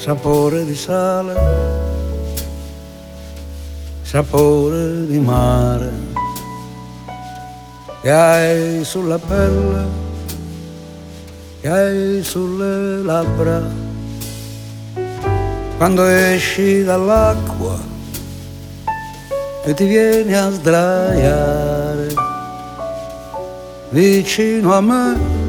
sapore di sale, sapore di mare, che hai sulla pelle, che hai sulle labbra, quando esci dall'acqua e ti vieni a sdraiare vicino a me